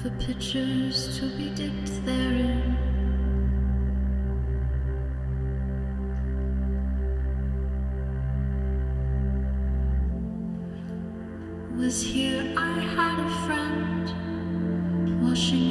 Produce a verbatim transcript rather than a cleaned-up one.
for pictures to be dipped therein. Was here I had a friend washing